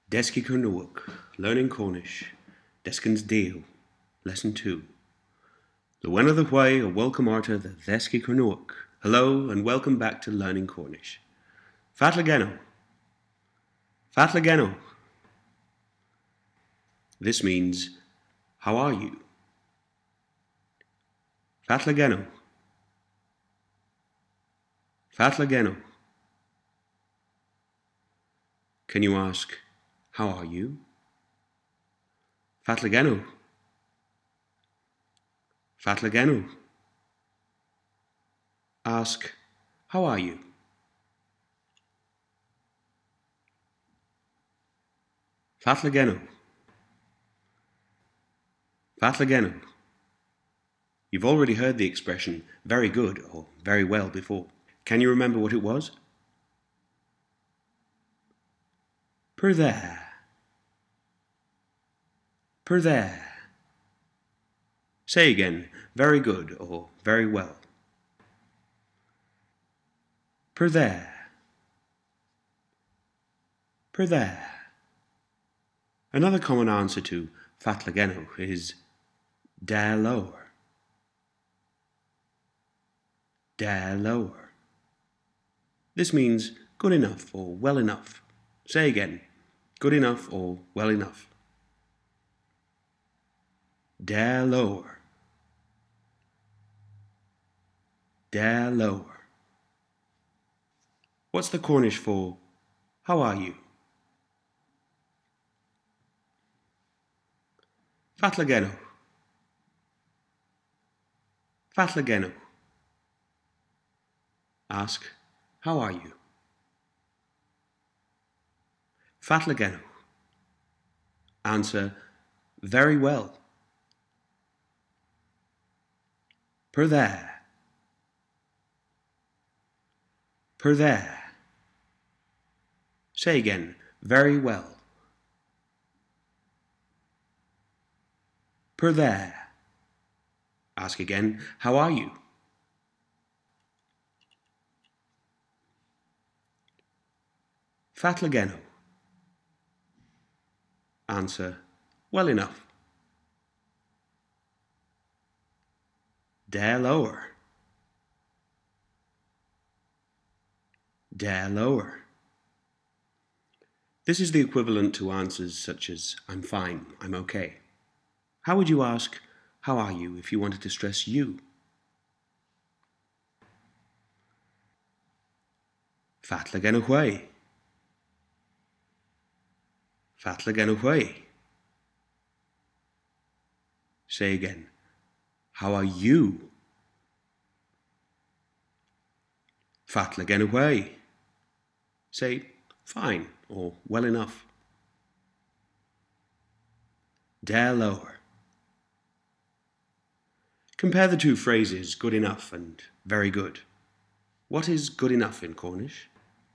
Deski Cernywek, Learning Cornish, Deskins Dale, Lesson 2. The when of the why, a welcome arta the Deski Cernywek. Hello and welcome back to Learning Cornish. Fatlageno. Fatlageno. This means, how are you? Fatlageno. Fatlageno. Can you ask, how are you? Fatlageno. Fatlageno. Ask, how are you? Fatlageno. Fatlageno. You've already heard the expression very good or very well before. Can you remember what it was? Per there. Per there. Say again, very good or very well. Per there. Per there. Another common answer to fatlageno is der lower. Der lower. This means good enough or well enough. Say again, good enough or well enough. Der lower. Der lower. What's the Cornish for how are you? Fatlageno. Fatlageno. Ask, how are you? Fatlageno. Answer, very well. Per there. Per there. Say again, very well. Per there. Ask again, how are you? Fatlageno. Answer, well enough. Der lower. Der lower. This is the equivalent to answers such as I'm fine, I'm okay. How would you ask, how are you, if you wanted to stress you? Fatlageno hway. Fatlageno hway. Say again, how are you? Fatlageno hway. Say fine or well enough. Der lower. Compare the two phrases good enough and very good. What is good enough in Cornish?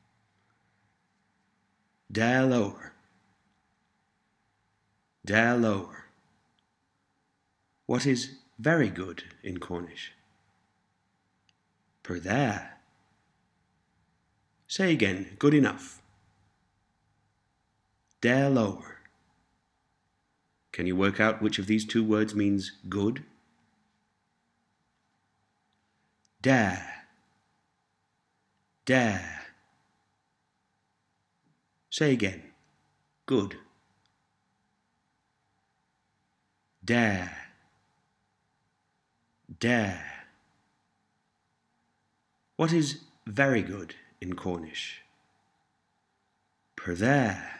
Der lower. Der lower. What is very good in Cornish? Per there. Say again, good enough. Der lower. Can you work out which of these two words means good? Der. Der. Say again, good. Der. Der. What is very good in Cornish? Per there.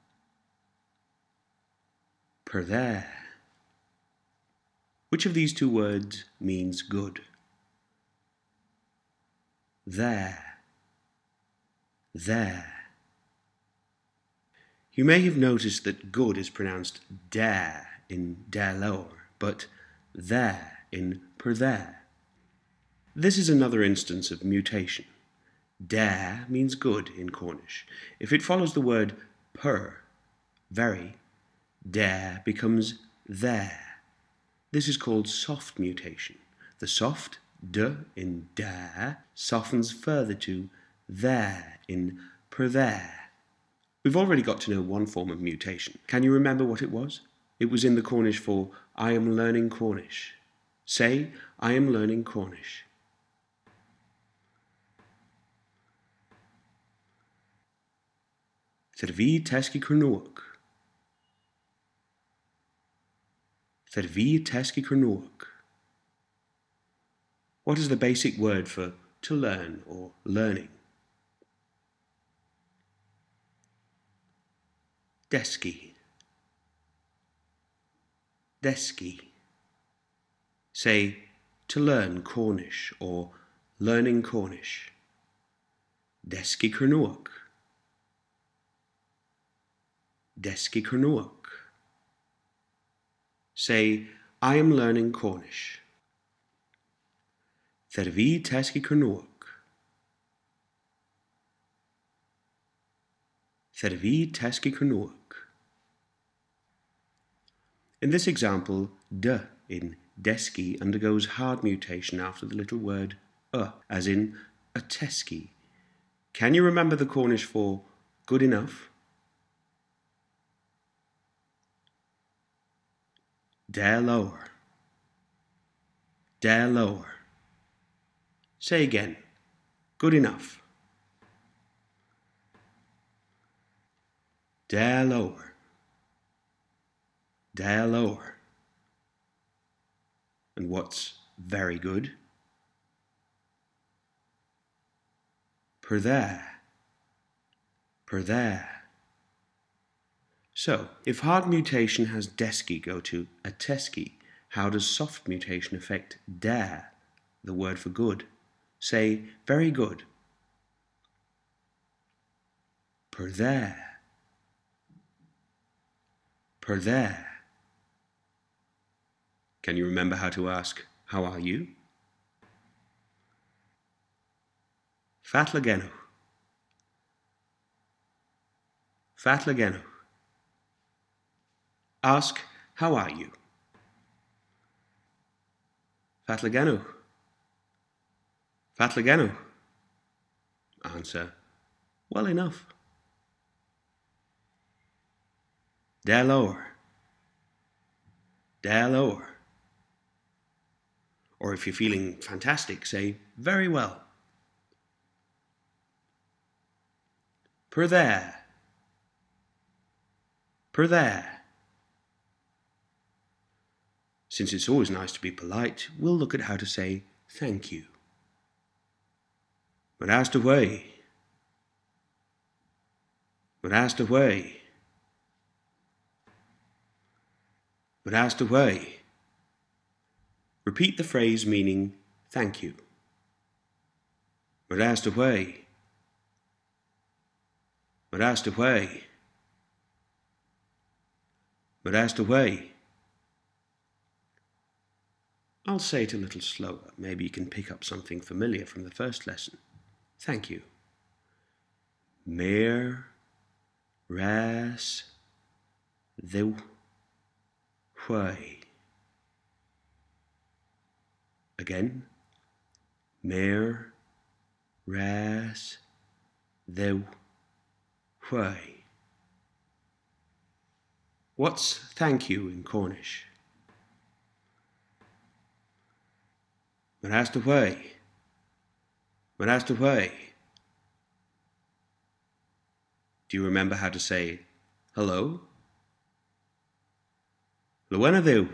Per there. Which of these two words means good? There. There. You may have noticed that good is pronounced der in der lower, but there in per there. This is another instance of mutation. Der means good in Cornish. If it follows the word per, very, der becomes there. This is called soft mutation. The soft d in der softens further to there in per there. We've already got to know one form of mutation. Can you remember what it was? It was in the Cornish for I am learning Cornish. Say, I am learning Cornish. Thervi teski Cernuach. Thervi teski Cernuach. What is the basic word for to learn or learning? Deski. Deski. Say, to learn Cornish or learning Cornish. Deski Cernuach. Deski Cernuach. Say, I am learning Cornish. Thervi teski Cernuach. Thervi teski Cernuach. In this example, d in deski undergoes hard mutation after the little word as in a teski. Can you remember the Cornish for good enough? Dare lower. Dare lower. Say again. Good enough. Dare lower. Dare lower. And what's very good? Per there. Per there. So, if hard mutation has deski go to a teski, how does soft mutation affect dare, the word for good? Say, very good. Per there. Per there. Can you remember how to ask, how are you? Fatlagenno. Fatlagenno. Ask, how are you? Fatlagenno. Fatlagenno. Answer, well enough. Dare lower. Dare lower. Or if you're feeling fantastic, say, very well. Per there. Per there. Since it's always nice to be polite, we'll look at how to say thank you. But asked away. But asked away. But asked away. Repeat the phrase meaning thank you. But asked away. But asked away. But asked away. I'll say it a little slower. Maybe you can pick up something familiar from the first lesson. Thank you. Mer, ras, ddiw, hwy. Again. Mer, ras, ddiw, hwy. What's thank you in Cornish? But asked away. But asked away. Do you remember how to say hello? Lwena ddiw.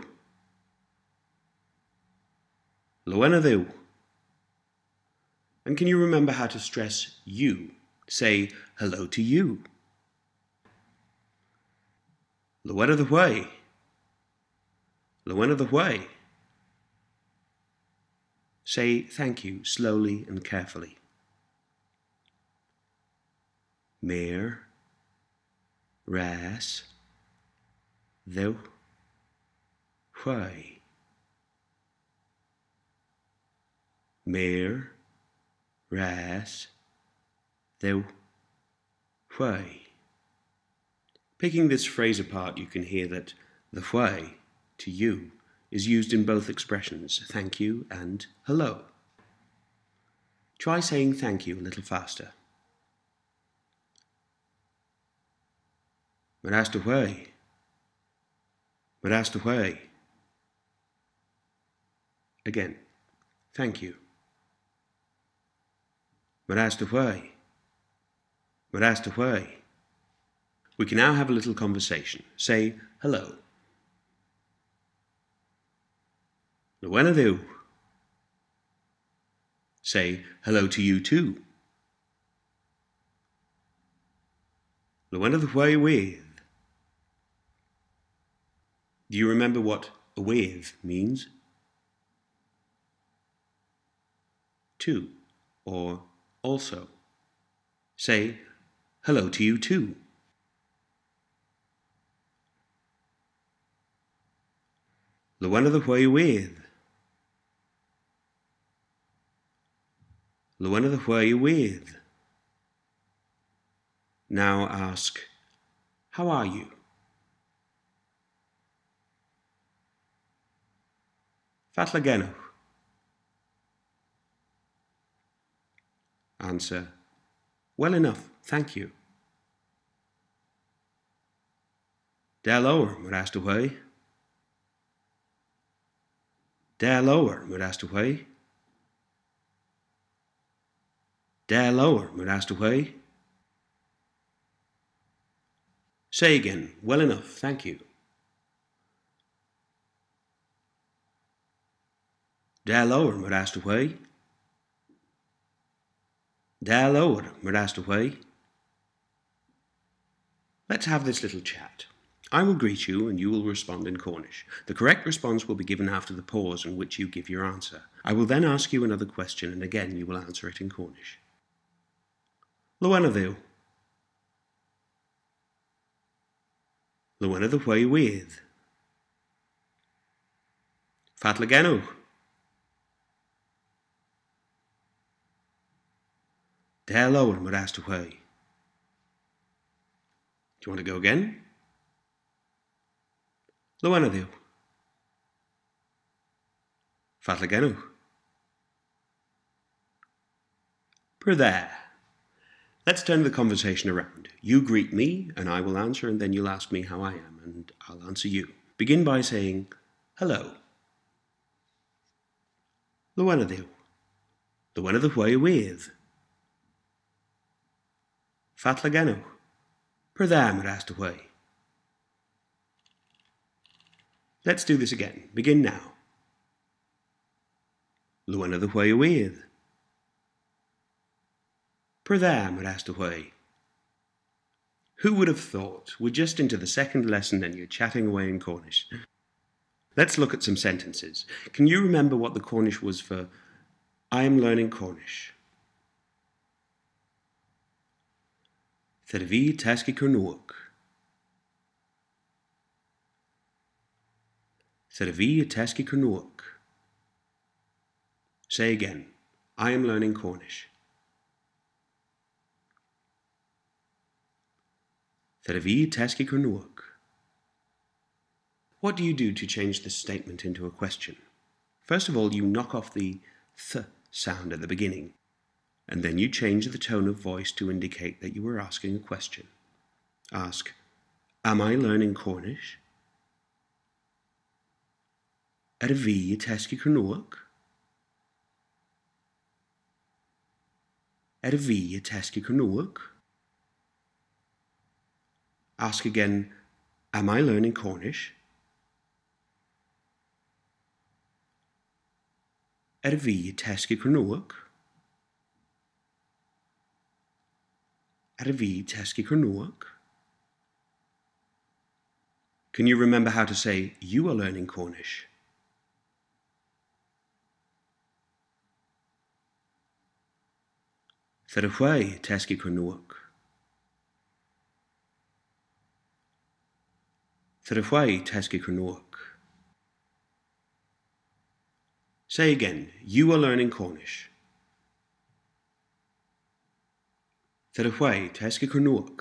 Lwena ddiw. And can you remember how to stress you? Say hello to you. Lwena the way. Lwena the way. Say thank you slowly and carefully. Mer, ras, ddiw, hwy. Mer, ras, ddiw, hwy. Picking this phrase apart, you can hear that the hwy, to you, is used in both expressions, thank you and hello. Try saying thank you a little faster. Mar as to why. Mar as to why. Again. Thank you. Mar as to why. Mar as to why. We can now have a little conversation. Say hello. Luena do. Say hello to you too. Luena the why with. Do you remember what a with means? To, or also. Say hello to you too. Luena the why with. Luena the why with. Now ask, how are you? Fatlagenno. Answer, well enough, thank you. Dar lower, mar as to why. Dar lower, mar as to why. Dar lower, mar as to why. Say again, well enough, thank you. Dar lower, mar as to why. Dar lower, mar as to why. Let's have this little chat. I will greet you and you will respond in Cornish. The correct response will be given after the pause in which you give your answer. I will then ask you another question and again you will answer it in Cornish. Luena ddu. Luena the why with. Fatlagenno. Dar lower, mar as to why. Do you want to go again? Luena ddu. Fatlagenno. Per there. Let's turn the conversation around. You greet me, and I will answer, and then you'll ask me how I am, and I'll answer you. Begin by saying, hello. Luena ddu. Luena the why with. Fatlagenno. Per there, mar as to why. Let's do this again. Begin now. Luena the why with. Per there, mar as to why. Who would have thought? We're just into the second lesson and you're chatting away in Cornish. Let's look at some sentences. Can you remember what the Cornish was for I am learning Cornish? Thirvi taski kernuak. Thirvi taski kernuak. Say again. I am learning Cornish. Thirvi taski kernuak. What do you do to change this statement into a question? First of all, you knock off the th sound at the beginning, and then you change the tone of voice to indicate that you are asking a question. Ask, am I learning Cornish? Vi taski kernuak? Vi taski kernuak? Ask again, am I learning Cornish? Vi taski kernuak? Vi taski kernuak? Can you remember how to say you are learning Cornish? Thirwhai taski kernuak? Thirwhai taski kernuak? Say again, you are learning Cornish. Thirwhai taski kernuak?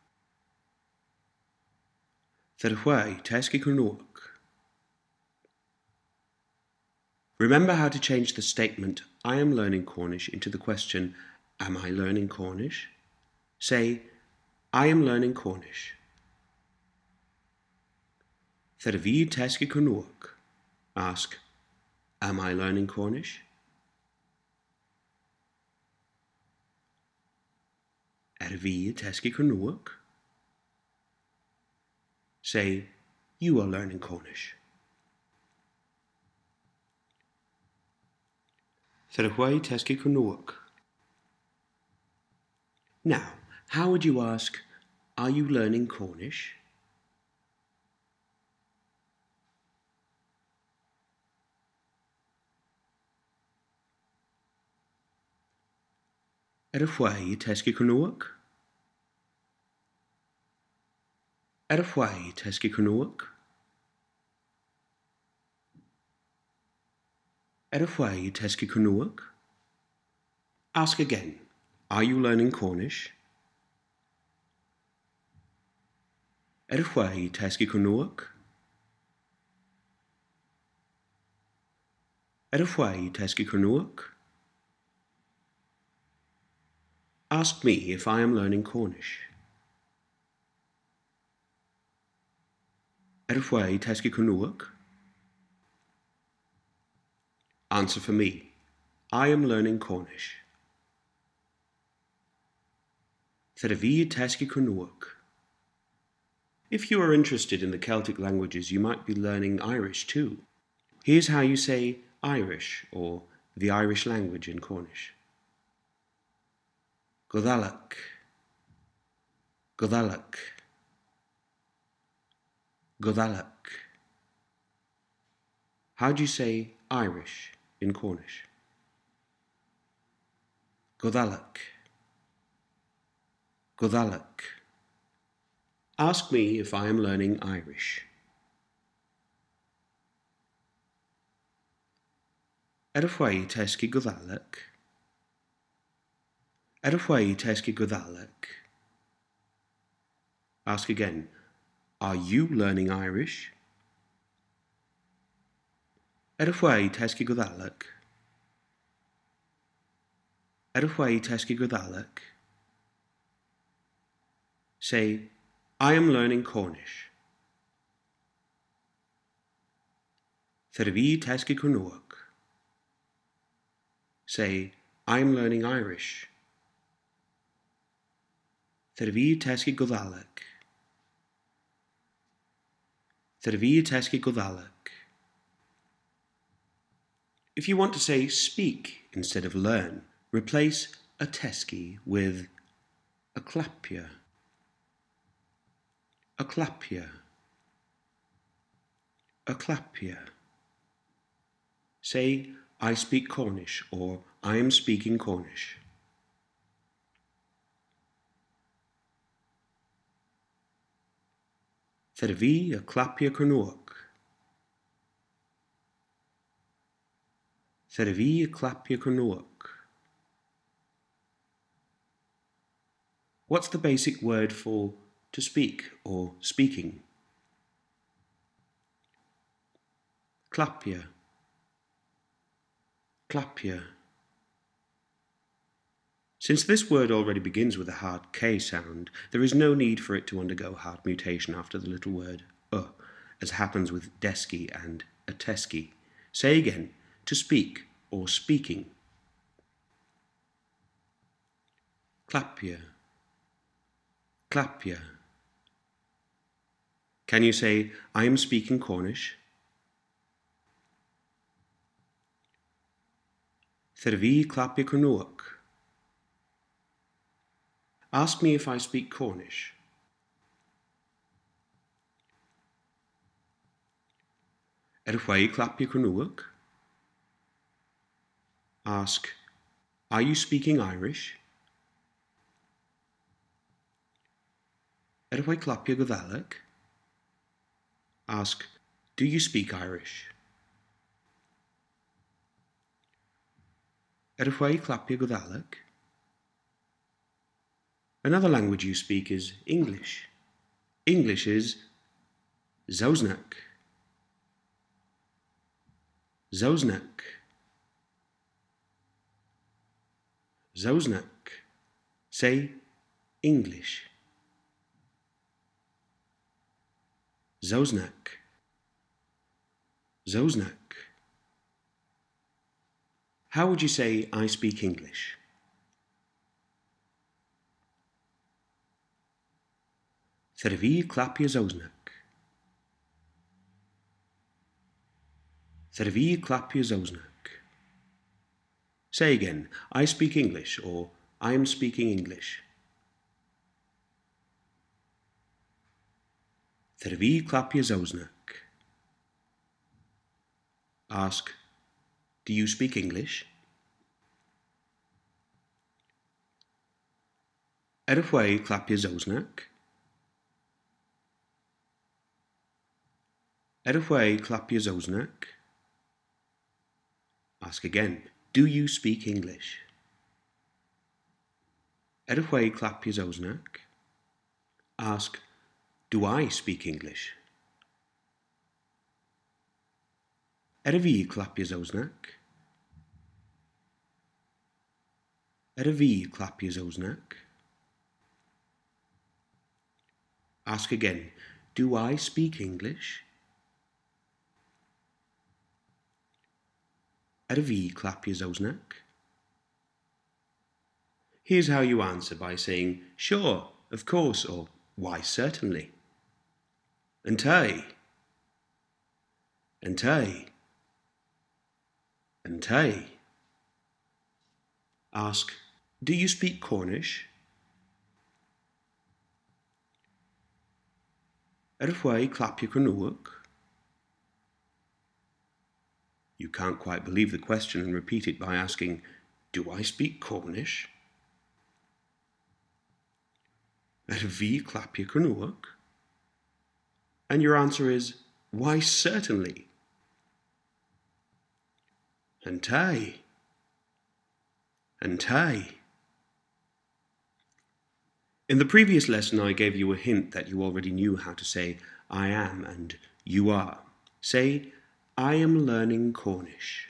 Thirwhai taski kernuak? Remember how to change the statement I am learning Cornish into the question am I learning Cornish? Say I am learning Cornish. Ar bhí teisci go nuach. Ask, am I learning Cornish? Ar bhí teisci go nuach. Say, you are learning Cornish. Ar bhfuil teisci go nuach. Now, how would you ask, are you learning Cornish? Ar bhfuil teisci go nuach? Ar bhfuil teisci go nuach? Ar bhfuil teisci go nuach? Ask again, are you learning Cornish? Ar bhfuil teisci go nuach? Ar bhfuil teisci go nuach? Ask me if I am learning Cornish. Ar bhfuil teisci go nuach? Answer for me. I am learning Cornish. Ar bhí teisci go nuach. If you are interested in the Celtic languages, you might be learning Irish too. Here's how you say Irish or the Irish language in Cornish. Godalach, Godalach, Godalach. How do you say Irish in Cornish? Godalach, Godalach. Ask me if I am learning Irish. Ar bhfuil teisci Godalach? Ar bhfuil teisci Godalach? Ask again, are you learning Irish? Ar bhfuil teisci Godalach? Ar bhfuil teisci Godalach? Say, I am learning Cornish. Ar bhí teisci go nuach. Say, I am learning Irish. Ar bhí teisci Godalach. Ar bhí teisci Godalach. If you want to say speak instead of learn, replace a teisci with a clapia. A clapia. A clapia. Say, I speak Cornish, or I am speaking Cornish. Ar bhí a clapia go nuach. Ar bhí a clapia go nuach. What's the basic word for to speak or speaking? Clapia. Clapia. Since this word already begins with a hard K sound, there is no need for it to undergo hard mutation after the little word as happens with desky and atesky. Say again, to speak or speaking. Clapia. Clapia. Can you say, I am speaking Cornish? Ar bhí clapia go nuach. Ask me if I speak Cornish. Ar bhfuil clapia go nuach? Ask, are you speaking Irish? Ar bhfuil clapia Godalach? Ask, do you speak Irish? Ar bhfuil clapia Godalach? Another language you speak is English. English is Saoznach. Saoznach. Saoznach. Say English. Saoznach. Zoznak. How would you say I speak English? Thervi klapje Zoznak. Thervi klapje Zoznak. Say again, I speak English, or I am speaking English. Thervi klapje Zoznak. Ask, do you speak English? Erfway klapje Zoznak. Erfway klapje Zoznak. Ask again, do you speak English? Erfway klapje Zoznak. Ask, do I speak English? Ervi klapje Zoznak. Ervi klapje Zoznak. Ask again, do I speak English? Ervi klapje Zoznak. Here's how you answer by saying, sure, of course, or why, certainly. Entai. Entai. Entai. Ask, do you speak Cornish? Erfway klapje Cornuak. You can't quite believe the question and repeat it by asking, do I speak Cornish? Ervi klapje Cornuak. And your answer is, why, certainly. Entai. Entai. In the previous lesson, I gave you a hint that you already knew how to say I am and you are. Say, I am learning Cornish.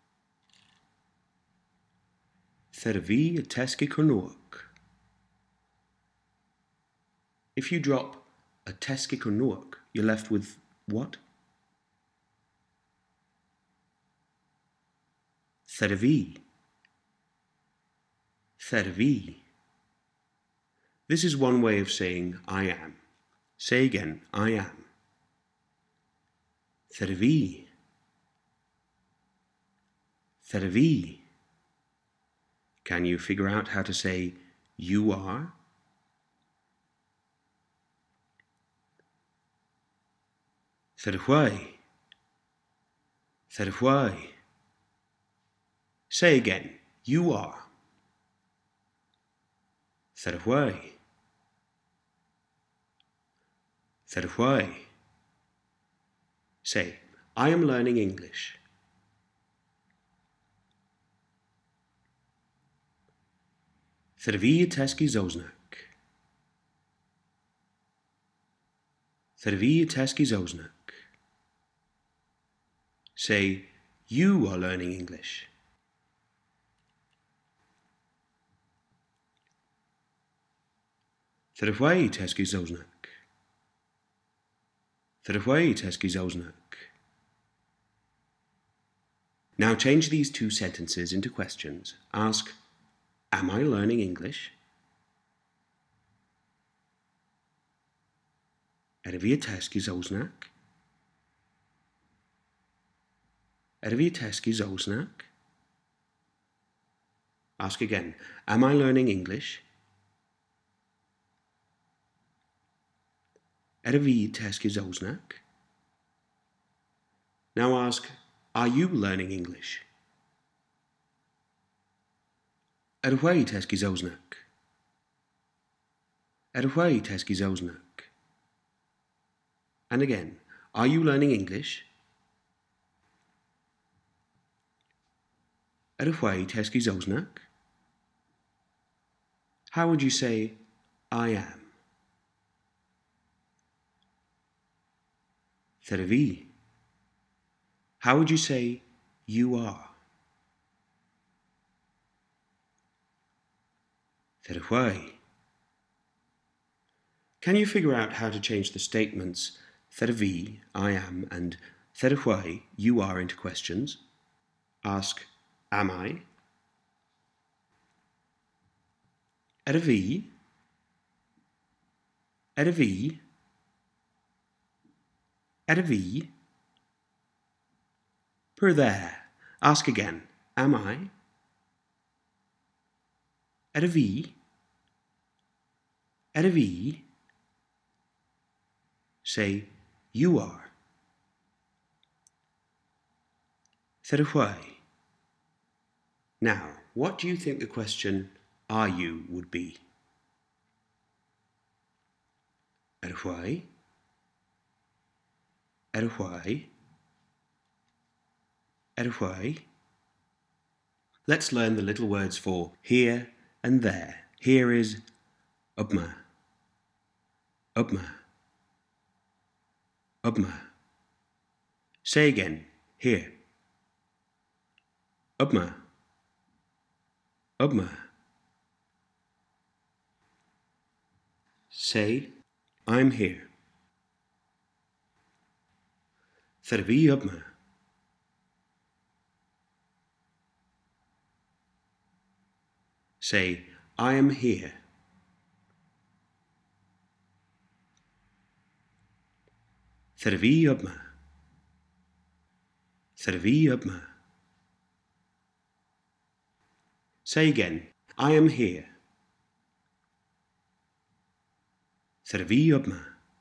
Thervi teski Cornuak. If you drop a teski Cornuak, you're left with what? Thervi. Thervi. This is one way of saying I am. Say again, I am. Thervi. Thervi. Can you figure out how to say you are? Therway. Therway. Say again, you are. Therway. Therway. Say, I am learning English. Thervi teski Zoznak. Thervi teski Zoznak. Say, you are learning English. Therway teski Zoznak. Therway teski Zoznak. Now change these two sentences into questions. Ask, am I learning English? Ervi teski Zoznak. Ervi teski Zoznak. Ask again, am I learning English? Ervi teski Zoznak. Now ask, are you learning English? Erway teski Zoznak. Erway teski Zoznak. And again, are you learning English? Erway teski Zoznak. How would you say, I am? Thervi. How would you say, you are? Therway. Can you figure out how to change the statements thervi, I am, and Thedahwai, you are into questions. Ask, am I? Edavi? Edavi? Edavi? Per there. Ask again, am I? Edavi? Edavi? Say, you are. Thedahwai. Now, what do you think the question, are you, would be? Thedahwai? Thedahwai? Thedahwai? Let's learn the little words for here and there. Here is ubma, ubma, ubma. Say again, here. Ubma, ubma. Say, I'm here. Theravi ubma. Say, I am here. Theravi ubma. Theravi ubma. Say again, I am here. Theravi ubma.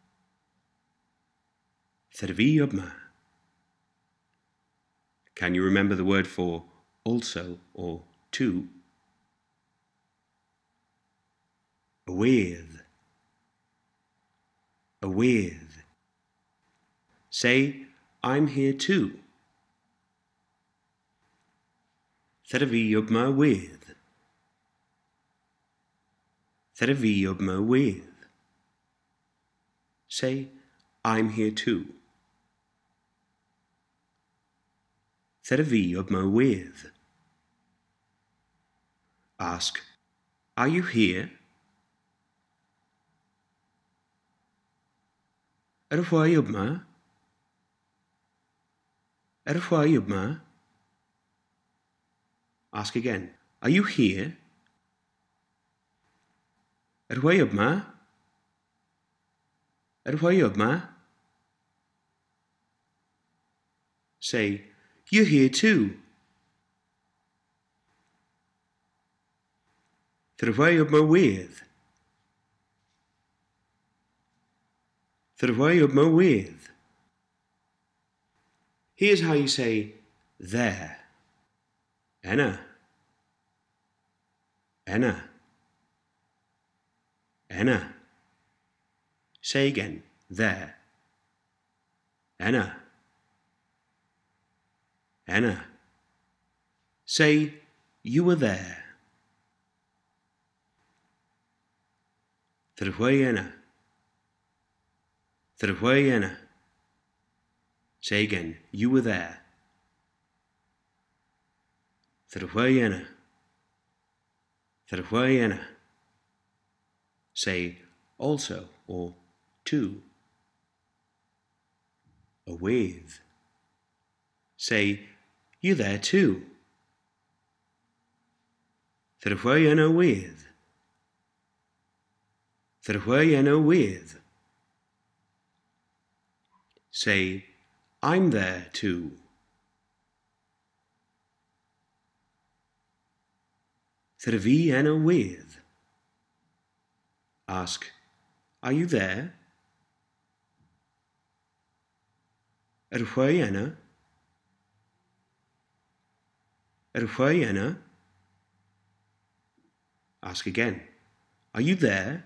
Theravi ubma. Can you remember the word for also or to? With. With. Say, I'm here too. Theravi ubma with. Theravi ubma with. Say, I'm here too. Theravi ubma with. Ask, are you here? Thedahwai ubma. Thedahwai ubma. Ask again, are you here? Thedahwai ubma. Thedahwai ubma. Say, you're here too. Thedahwai ubma with. Thedahwai ubma with. Here's how you say there. Enna. Enna. Enna. Say again, there. Enna. Enna. Say, you were there. Thedahwai enna. Thedahwai enna. Say again, you were there. Thedahwai enna. Thedahwai enna. Say also or to. Or with. Say, you there too. Thedahwai enna with. Thedahwai enna with. Say, I'm there too. Theravi enna with. Ask, are you there? Thedahwai enna. Thedahwai enna. Ask again, are you there?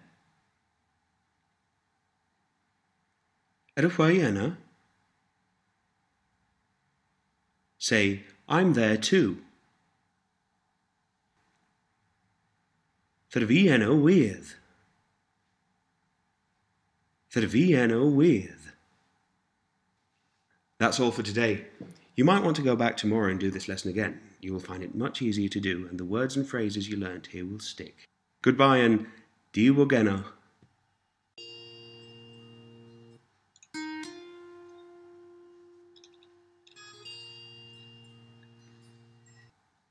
Thedahwai enna. Say, I'm there too. Theravi enna with. Theravi enna with. That's all for today. You might want to go back tomorrow and do this lesson again. You will find it much easier to do, and the words and phrases you learnt here will stick. Goodbye and diu wogeno.